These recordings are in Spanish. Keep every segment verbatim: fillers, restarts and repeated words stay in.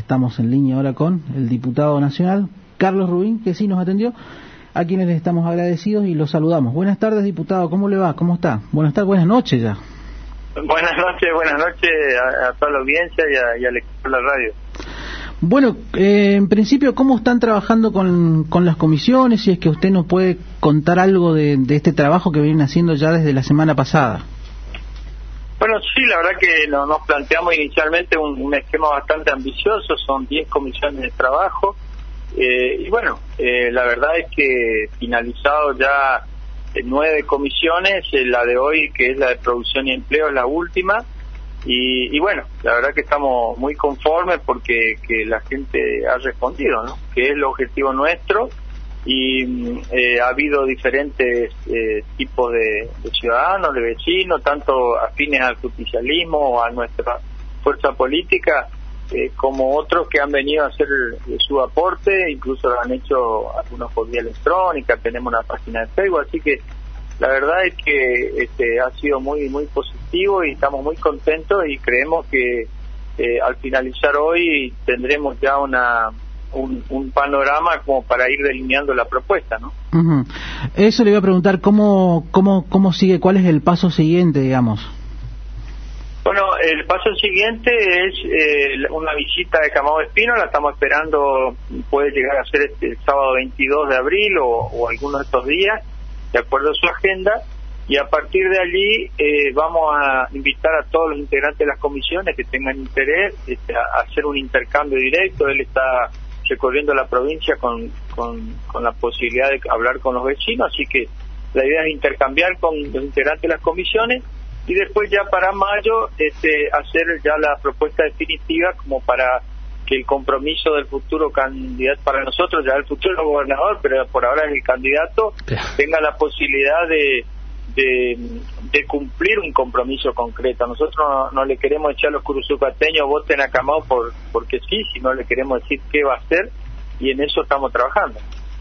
estamos en línea ahora con el diputado nacional, Carlos Rubín, que sí nos atendió, a quienes les estamos agradecidos y los saludamos. Buenas tardes, diputado, ¿cómo le va? ¿Cómo está? Buenas tardes, buenas noches ya. Buenas noches, buenas noches a, a toda la audiencia y, a, y al equipo de la radio. Bueno, eh, en principio, ¿cómo están trabajando con, con las comisiones? Si es que usted nos puede contar algo de, de este trabajo que vienen haciendo ya desde la semana pasada. Bueno, sí, la verdad que no, nos planteamos inicialmente un, un esquema bastante ambicioso, son diez comisiones de trabajo, eh, y bueno, eh, la verdad es que finalizado ya eh, nueve comisiones, eh, la de hoy, que es la de producción y empleo, es la última, y, y bueno, la verdad que estamos muy conformes porque que la gente ha respondido, ¿no? Que es el objetivo nuestro. Y eh, ha habido diferentes eh, tipos de, de ciudadanos, de vecinos, tanto afines al justicialismo o a nuestra fuerza política, eh, como otros que han venido a hacer eh, su aporte, incluso lo han hecho algunos por vía electrónica, tenemos una página de Facebook, así que la verdad es que este ha sido muy muy positivo y estamos muy contentos y creemos que eh, al finalizar hoy tendremos ya una Un, un panorama como para ir delineando la propuesta, ¿no? Uh-huh. Eso le iba a preguntar, ¿cómo, cómo, cómo sigue, cuál es el paso siguiente, digamos? Bueno, el paso siguiente es eh, una visita de Camado Espino, la estamos esperando, puede llegar a ser este, el sábado veintidós de abril o, o algunos de estos días, de acuerdo a su agenda, y a partir de allí eh, vamos a invitar a todos los integrantes de las comisiones que tengan interés este, a, a hacer un intercambio directo. Él está recorriendo la provincia con, con, con la posibilidad de hablar con los vecinos, así que la idea es intercambiar con los integrantes de las comisiones y después ya para mayo este, hacer ya la propuesta definitiva como para que el compromiso del futuro candidato, para nosotros ya el futuro gobernador, pero por ahora es el candidato, tenga la posibilidad de De, de cumplir un compromiso concreto. Nosotros no, no le queremos echar a los curuzucateños voten a Camao por, porque sí, sino le queremos decir qué va a hacer y en eso estamos trabajando.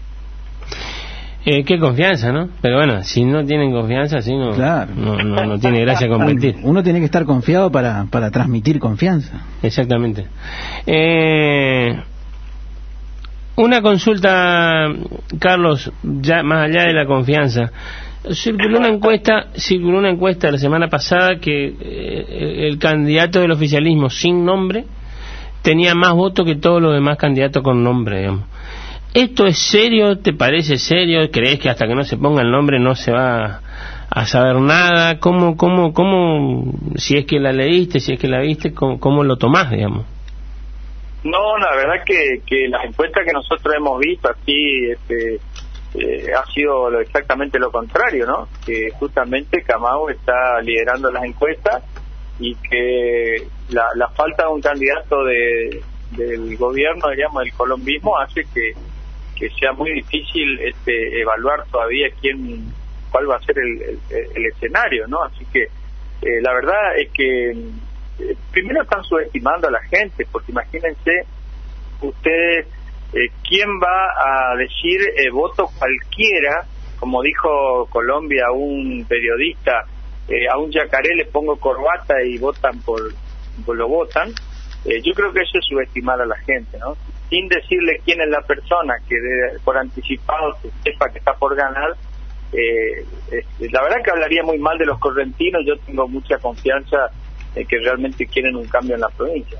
Eh, qué confianza, ¿no? Pero bueno, si no tienen confianza, así no, claro. no, no, no tiene gracia competir. Uno tiene que estar confiado para, para transmitir confianza. Exactamente. Eh, una consulta, Carlos, ya más allá de la confianza. Circuló una encuesta, circuló una encuesta la semana pasada que eh, el candidato del oficialismo sin nombre tenía más votos que todos los demás candidatos con nombre, digamos. ¿Esto es serio? ¿Te parece serio? ¿Crees que hasta que no se ponga el nombre no se va a saber nada? ¿Cómo, cómo, cómo, si es que la leíste, si es que la viste, cómo, cómo lo tomás, digamos? No, la verdad que, que las encuestas que nosotros hemos visto aquí, este, Eh, ha sido lo, exactamente lo contrario, ¿no? Que justamente Camao está liderando las encuestas y que la, la falta de un candidato de, del gobierno, digamos, del colombismo, hace que, que sea muy difícil este, evaluar todavía quién, cuál va a ser el, el, el escenario, ¿no? Así que eh, la verdad es que eh, primero están subestimando a la gente, porque imagínense ustedes Eh, ¿quién va a decir eh, voto cualquiera, como dijo Colombia a un periodista, eh, a un yacaré le pongo corbata y votan por, por lo votan? Eh, yo creo que eso es subestimar a la gente, ¿no? Sin decirle quién es la persona que de, por anticipado que sepa que está por ganar, eh, eh, la verdad que hablaría muy mal de los correntinos. Yo tengo mucha confianza en que realmente quieren un cambio en la provincia.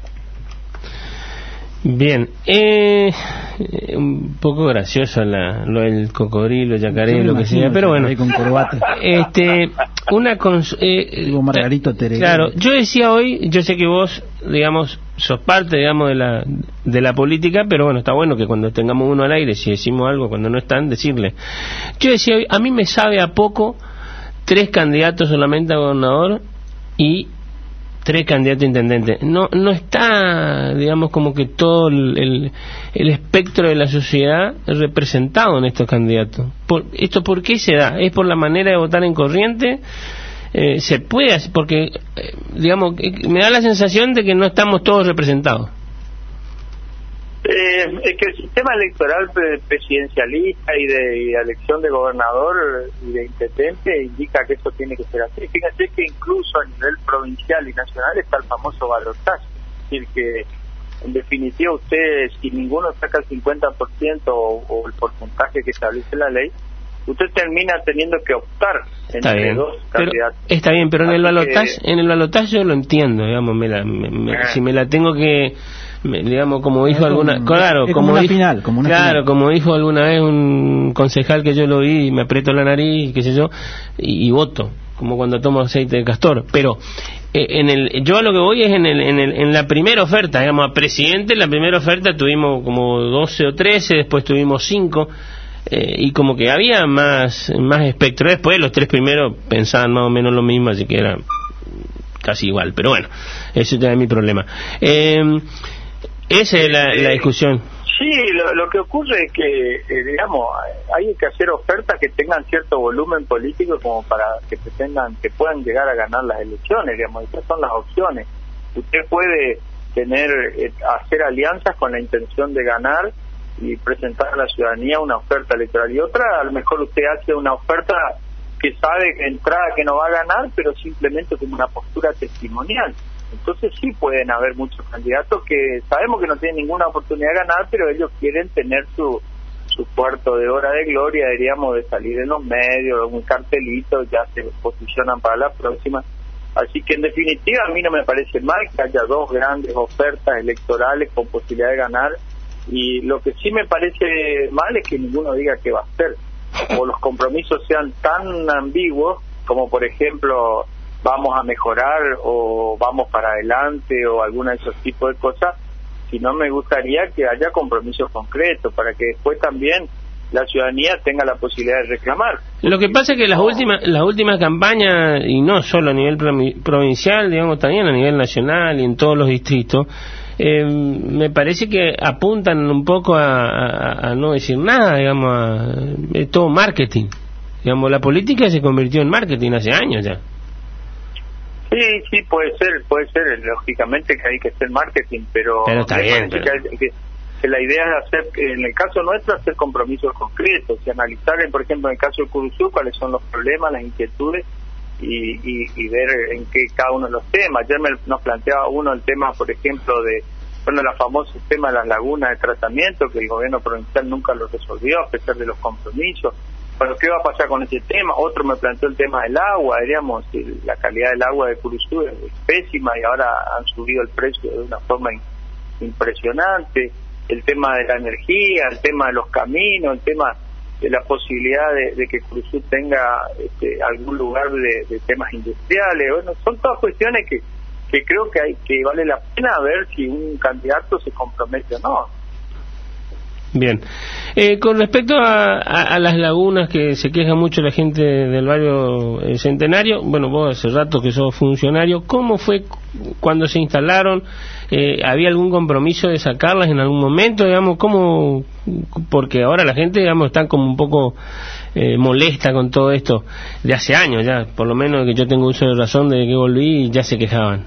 Bien, eh, un poco gracioso la, lo del cocodrilo, yacaré, lo que sea, pero bueno, con corbata. este, una cons eh, Digo Margarito Teré. Claro, yo decía hoy, yo sé que vos, digamos, sos parte, digamos, de la de la política, pero bueno, está bueno que cuando tengamos uno al aire, si decimos algo, cuando no están, decirle. Yo decía hoy, a mí me sabe a poco tres candidatos solamente a gobernador y tres candidatos a intendente. No no está, digamos, como que todo el, el, el espectro de la sociedad representado en estos candidatos. Por, ¿Esto por qué se da? ¿Es por la manera de votar en corriente? Eh, ¿Se puede hacer? Porque, eh, digamos, me da la sensación de que no estamos todos representados. Eh, es que el sistema electoral presidencialista y de, y de elección de gobernador y de intendente indica que eso tiene que ser así. Fíjense que incluso a nivel provincial y nacional está el famoso balotaje, es decir, que en definitiva usted, si ninguno saca el cincuenta por ciento o, o el porcentaje que establece la ley, usted termina teniendo que optar está entre bien, dos pero, candidatos. Está bien, pero en Así el balotaje, que... en el balotaje yo lo entiendo, digamos, me la, me, me, ah. si me la tengo que, me, digamos, como dijo es alguna, como, claro, es como, como una dijo, final, como una claro, final. como dijo alguna vez un concejal que yo lo vi y me aprieto la nariz, qué sé yo, y, y voto, como cuando tomo aceite de castor, pero eh, en el, yo a lo que voy es en el, en el, en la primera oferta, digamos, a presidente, en la primera oferta tuvimos como doce o trece, después tuvimos cinco. Eh, y como que había más más espectro. Después los tres primeros pensaban más o menos lo mismo, así que era casi igual, pero bueno, ese ya es mi problema. Eh, esa es la, la discusión. Sí, lo, lo que ocurre es que, eh, digamos, hay que hacer ofertas que tengan cierto volumen político como para que pretendan, que puedan llegar a ganar las elecciones, digamos, estas son las opciones. Usted puede tener, eh, hacer alianzas con la intención de ganar y presentar a la ciudadanía una oferta electoral, y otra, a lo mejor usted hace una oferta que sabe de entrada que no va a ganar, pero simplemente como una postura testimonial. Entonces sí pueden haber muchos candidatos que sabemos que no tienen ninguna oportunidad de ganar, pero ellos quieren tener su su cuarto de hora de gloria, diríamos, de salir en los medios, un cartelito, ya se posicionan para la próxima. Así que en definitiva a mí no me parece mal que haya dos grandes ofertas electorales con posibilidad de ganar, y lo que sí me parece mal es que ninguno diga qué va a hacer, o los compromisos sean tan ambiguos como por ejemplo vamos a mejorar o vamos para adelante o alguna de esos tipos de cosas, sino me gustaría que haya compromisos concretos para que después también la ciudadanía tenga la posibilidad de reclamar. Lo que pasa es que las no. últimas las últimas campañas, y no solo a nivel provincial, digamos, también a nivel nacional y en todos los distritos, eh, me parece que apuntan un poco a, a, a no decir nada, digamos, a, es todo marketing. Digamos, la política se convirtió en marketing hace años ya. Sí, sí, puede ser, puede ser, lógicamente que hay que hacer marketing, pero, pero está bien, pero... Que, que, que la idea es hacer, en el caso nuestro, hacer compromisos concretos y analizar, por ejemplo, en el caso de Curuzú, cuáles son los problemas, las inquietudes y, y, y ver en qué cada uno de los temas. Ayer me, nos planteaba uno el tema, por ejemplo, de, bueno, la famosa tema de las lagunas de tratamiento, que el gobierno provincial nunca lo resolvió a pesar de los compromisos. Bueno, ¿qué va a pasar con ese tema? Otro me planteó el tema del agua, diríamos, la calidad del agua de Curuzú es pésima y ahora han subido el precio de una forma in, impresionante. El tema de la energía, el tema de los caminos, el tema de la posibilidad de, de que Curuzú tenga este, algún lugar de, de temas industriales. Bueno, son todas cuestiones que, que creo que hay que vale la pena ver si un candidato se compromete o no. Bien. Eh, con respecto a, a, a las lagunas que se queja mucho la gente del barrio eh, Centenario, bueno, vos hace rato que sos funcionario, ¿cómo fue cuando se instalaron? Eh, ¿Había algún compromiso de sacarlas en algún momento, digamos? ¿Cómo? Porque ahora la gente, digamos, está como un poco eh, molesta con todo esto de hace años ya, por lo menos que yo tengo uso de razón de que volví y ya se quejaban.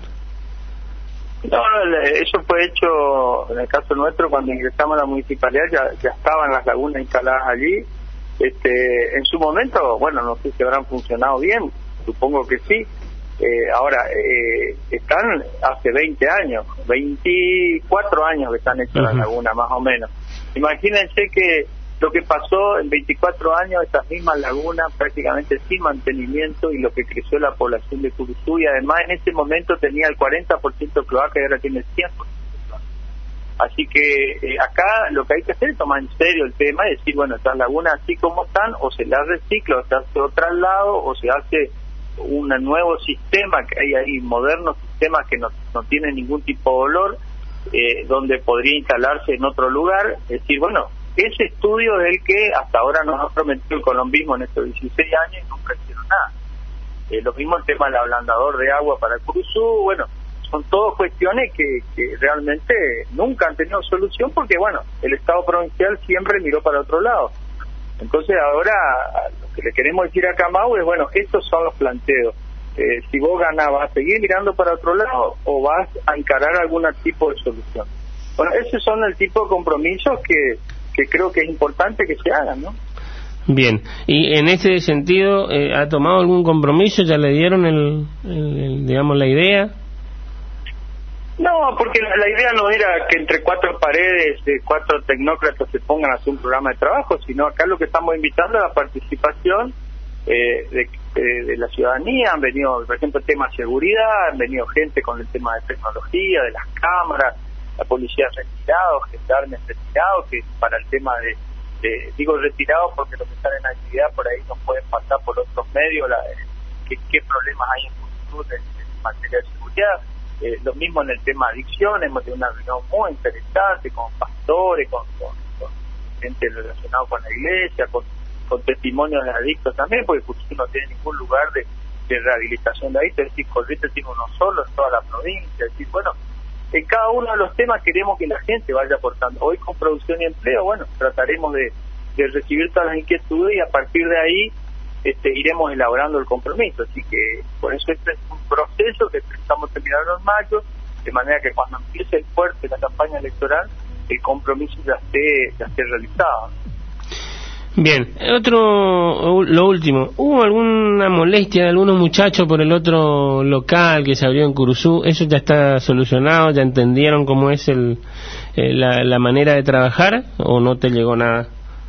No, eso fue hecho en el caso nuestro cuando ingresamos a la municipalidad, ya, ya estaban las lagunas instaladas allí. Este, en su momento, bueno, no sé si habrán funcionado bien, supongo que sí. Eh, ahora, eh, están hace veinte años, veinticuatro años que están hechas las lagunas, más o menos. Imagínense que lo que pasó en veinticuatro años, estas mismas lagunas prácticamente sin mantenimiento, y lo que creció la población de Curuzú, y además en ese momento tenía el cuarenta por ciento de cloaca y ahora tiene el cien por ciento de cloaca. Así que eh, acá lo que hay que hacer es tomar en serio el tema y decir, bueno, estas lagunas así como están, o se las recicla, o se hace otro traslado, o se hace un nuevo sistema, que hay ahí modernos sistemas que no, no tienen ningún tipo de olor, eh, donde podría instalarse en otro lugar. Es decir, bueno, ese estudio es el que hasta ahora nos ha prometido el colombismo en estos dieciséis años y nunca hicieron nada. Eh, lo mismo el tema del ablandador de agua para Curuzú, bueno, son todas cuestiones que, que realmente nunca han tenido solución porque, bueno, el Estado provincial siempre miró para otro lado. Entonces ahora lo que le queremos decir a Camau es, bueno, estos son los planteos. Eh, si vos ganás, ¿vas a seguir mirando para otro lado o vas a encarar algún tipo de solución? Bueno, esos son el tipo de compromisos que que creo que es importante que se hagan, ¿no? Bien, y en ese sentido, eh, ¿ha tomado algún compromiso? ¿Ya le dieron el, el, el digamos, la idea? No, porque la, la idea no era que entre cuatro paredes, eh, cuatro tecnócratas se pongan a hacer un programa de trabajo, sino acá lo que estamos invitando es la participación eh, de, de, de la ciudadanía. Han venido, por ejemplo, el tema de seguridad, han venido gente con el tema de tecnología, de las cámaras, la policía retirado, gendarmes retirados, que para el tema de, de digo retirados porque los que están en actividad por ahí no pueden pasar por otros medios, la, que, qué problemas hay en Curuzú en, en materia de seguridad. Eh, lo mismo en el tema de adicción, hemos tenido una reunión muy interesante con pastores, con, con, con gente relacionada con la iglesia, con, con testimonios de adictos también, porque Curuzú no tiene ningún lugar de, de rehabilitación de adictos, es decir, Corrientes tiene uno solo en toda la provincia, es decir, bueno, en cada uno de los temas queremos que la gente vaya aportando. Hoy con producción y empleo, bueno, trataremos de, de recibir todas las inquietudes y a partir de ahí Este, iremos elaborando el compromiso, así que por eso este es un proceso que estamos terminando en mayo, de manera que cuando empiece el fuerte la campaña electoral, el compromiso ya esté, ya esté realizado. Bien, otro, lo último, ¿hubo alguna molestia de algunos muchachos por el otro local que se abrió en Curuzú? ¿Eso ya está solucionado? ¿Ya entendieron cómo es el, eh, la, la manera de trabajar o no te llegó nada?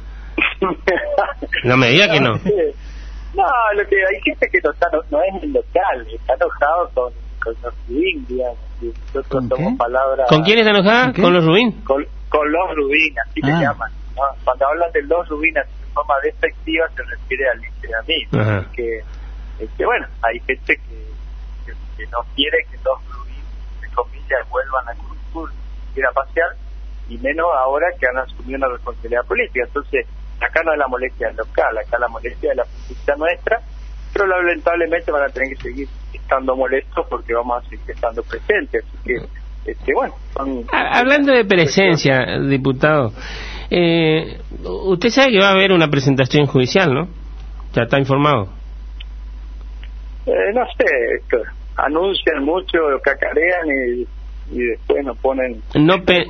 No me diga que no. No, lo que hay gente que no está, no, no es el local, está enojado con, con los Rubín, digamos. Nosotros ¿Con tomamos qué? palabras. ¿Con quién está enojada? ¿Con, ¿Con los Rubín? Con, con los Rubín, así ah. le llaman, ¿no? Cuando hablan de los Rubín de forma despectiva se refiere al a mí. Ajá. Que, que bueno, hay gente que, que, que no quiere que los Rubín, de comillas, vuelvan a Curuzú, ir a pasear, y menos ahora que han asumido una responsabilidad política. Entonces, acá no es la molestia del local, acá la molestia de la justicia nuestra, pero lamentablemente van a tener que seguir estando molestos porque vamos a seguir estando presentes. Así que, este, bueno. Son, Hablando de presencia, diputado, eh, usted sabe que va a haber una presentación judicial, ¿no? Ya está informado. Eh, no sé, anuncian mucho, cacarean y, y después nos ponen. No pe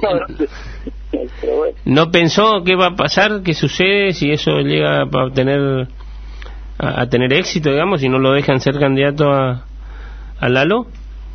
Bueno. ¿No pensó qué va a pasar, qué sucede si eso llega a tener a, a tener éxito, digamos, si no lo dejan ser candidato a, a Lalo?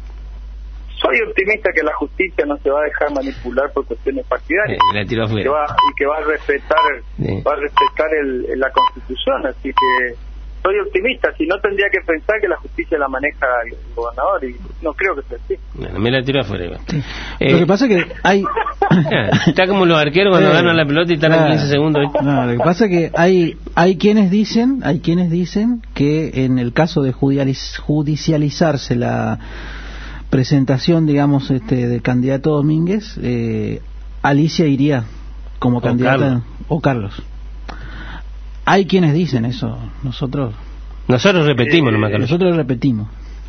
Soy optimista que la justicia no se va a dejar manipular por cuestiones partidarias, eh, la tiró afuera. y, que va, y que va a respetar sí. va a respetar el, la Constitución, así que soy optimista. Si no, tendría que pensar que la justicia la maneja el gobernador y no creo que sea así. Bueno, me la tiró afuera. Sí. Eh, Lo que pasa es que hay... Está como los arqueros cuando eh, ganan la pelota y están claro. a quince segundos. No, lo que pasa es que hay hay quienes dicen hay quienes dicen que en el caso de judicializarse la presentación, digamos, este del candidato Domínguez, eh, Alicia iría como o candidata Carlos. o Carlos. Hay quienes dicen eso, nosotros Nosotros repetimos, eh, nomás, Carlos. nosotros repetimos.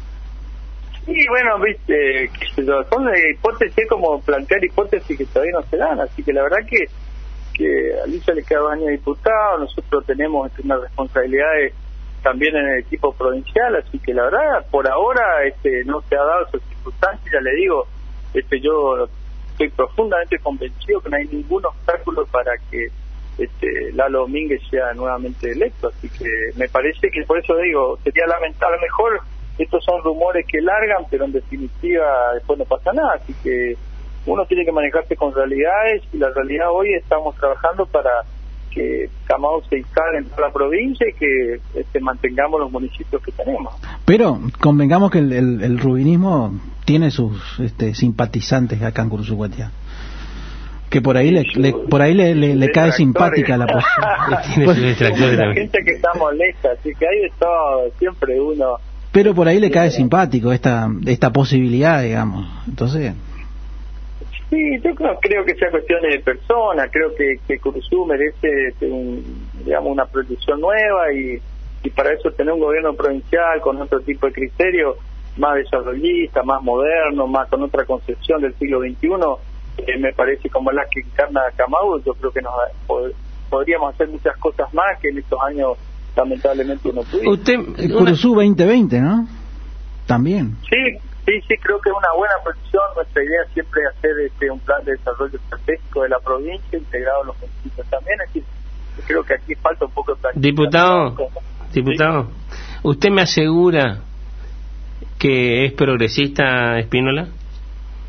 Sí, bueno, viste, que son hipótesis como plantear hipótesis que todavía no se dan, así que la verdad que que a Alicia le queda dos años de diputado, nosotros tenemos una responsabilidad de, también en el equipo provincial, así que la verdad por ahora este no se ha dado esas circunstancias. Ya le digo, este yo estoy profundamente convencido que no hay ningún obstáculo para que este Lalo Domínguez sea nuevamente electo, así que me parece que por eso digo, sería lamentable, a lo mejor estos son rumores que largan, pero en definitiva después no pasa nada, así que uno tiene que manejarse con realidades, y la realidad hoy estamos trabajando para que Camao se instale en toda la provincia y que este, mantengamos los municipios que tenemos. Pero convengamos que el, el, el rubinismo tiene sus este, simpatizantes acá en Curuzúcuatía, que por ahí le, le por ahí le, le, le cae simpática la posición. La gente que está molesta, así que hay de todo, siempre uno. Pero por ahí le cae simpático esta esta posibilidad, digamos. Entonces. Sí, yo no creo que sea cuestión de persona, creo que, que Curuzú merece un, digamos, una proyección nueva y, y para eso tener un gobierno provincial con otro tipo de criterio, más desarrollista, más moderno, más con otra concepción del siglo veintiuno, eh, me parece como la que encarna Camao. Yo creo que nos pod, podríamos hacer muchas cosas más que en estos años lamentablemente no pudimos. Usted, Curuzú veinte veinte, ¿no? También. Sí. Sí, sí, creo que es una buena posición. Nuestra idea siempre es hacer este, un plan de desarrollo estratégico de la provincia, integrado en los municipios también. Es decir, creo que aquí falta un poco de planificación. Diputado, como, diputado, ¿sí? ¿Usted me asegura que es progresista Espínola?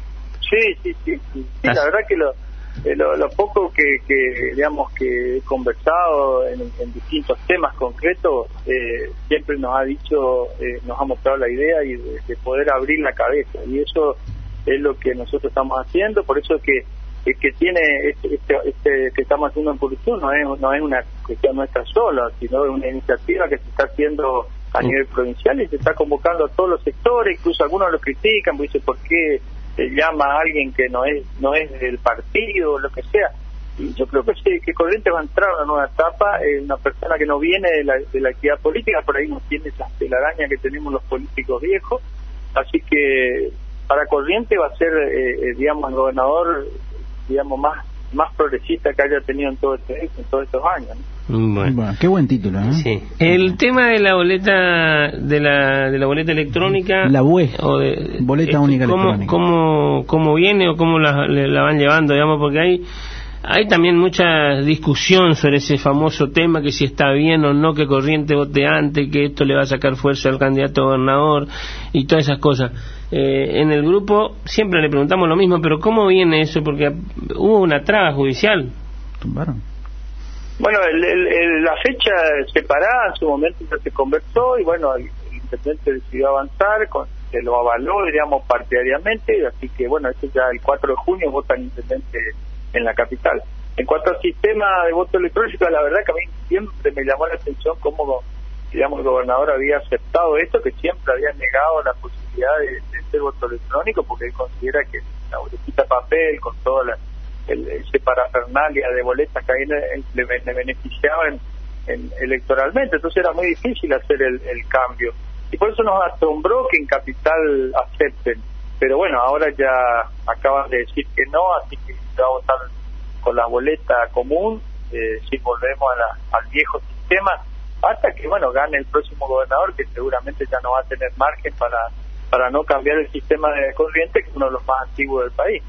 Sí, sí, sí, sí. Sí, la verdad que lo, eh, lo, lo poco que, que, digamos, que he conversado en, en distintos temas concretos, eh, siempre nos ha dicho, eh, nos ha mostrado la idea y de, de poder abrir la cabeza, y eso es lo que nosotros estamos haciendo. Por eso que el que tiene este, este, este que estamos haciendo en Curicó no es, no es una cuestión nuestra sola, sino es una iniciativa que se está haciendo a nivel provincial y se está convocando a todos los sectores. Incluso algunos lo critican, pues dice, ¿por qué se llama a alguien que no es no es del partido o lo que sea? Y yo creo que sí, que Corrientes va a entrar a una nueva etapa, eh, una persona que no viene de la, de la actividad política, por ahí no tiene esa telaraña que tenemos los políticos viejos, así que para Corrientes va a ser, eh, eh, digamos, el gobernador, digamos, más más progresista que haya tenido en, todo este, en todos estos años, ¿no? Bueno. Bueno, qué buen título, ¿eh? Sí. El tema de la boleta de la de la boleta electrónica, la B U E, o de, boleta este, única ¿cómo, electrónica. ¿Cómo cómo viene o cómo la, la van llevando, digamos? Porque hay hay también mucha discusión sobre ese famoso tema, que si está bien o no que Corrientes vote antes, que esto le va a sacar fuerza al candidato a gobernador y todas esas cosas. Eh, en el grupo siempre le preguntamos lo mismo, pero ¿cómo viene eso? Porque hubo una traba judicial. ¿Tumbaron? Bueno, el, el, el, la fecha separada en su momento ya se conversó y bueno, el, el intendente decidió avanzar, con, se lo avaló, diríamos, partidariamente, así que bueno, eso ya el cuatro de junio vota el intendente en la capital. En cuanto al sistema de voto electrónico, la verdad que a mí siempre me llamó la atención cómo, digamos, el gobernador había aceptado esto, que siempre había negado la posibilidad de, de hacer voto electrónico, porque él considera que la boletita de papel, con toda la el, ese parafernalia de boletas que ahí le, le, le beneficiaba en, en, electoralmente, entonces era muy difícil hacer el, el cambio. Y por eso nos asombró que en Capital acepten. Pero bueno, ahora ya acaban de decir que no, así que se va a votar con la boleta común, eh, si volvemos a la, al viejo sistema, hasta que bueno gane el próximo gobernador, que seguramente ya no va a tener margen para para no cambiar el sistema de Corrientes, que es uno de los más antiguos del país.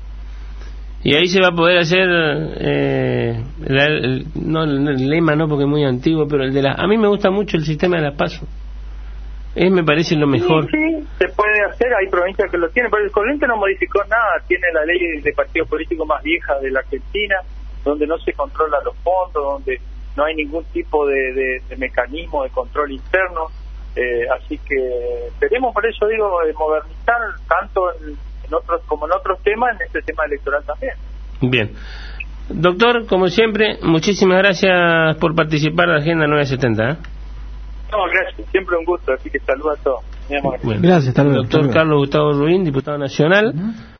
Y ahí se va a poder hacer eh, la, el, no el lema, no, porque es muy antiguo, pero el de la, a mí me gusta mucho el sistema de la PASO. Es, me parece lo mejor. Sí, sí, se puede hacer, hay provincias que lo tienen, pero el Corrientes no modificó nada, tiene la ley de partido político más vieja de la Argentina, donde no se controla los fondos, donde no hay ningún tipo de, de, de mecanismo de control interno, eh, así que esperemos, por eso digo, eh, modernizar tanto en, en otros como en otros temas, en este tema electoral también. Bien. Doctor, como siempre, muchísimas gracias por participar de la Agenda nueve setenta, ¿eh? No, gracias, siempre un gusto, así que saludos a todos. Bueno, gracias, hasta luego. Doctor Carlos Gustavo Ruín, diputado nacional. Uh-huh.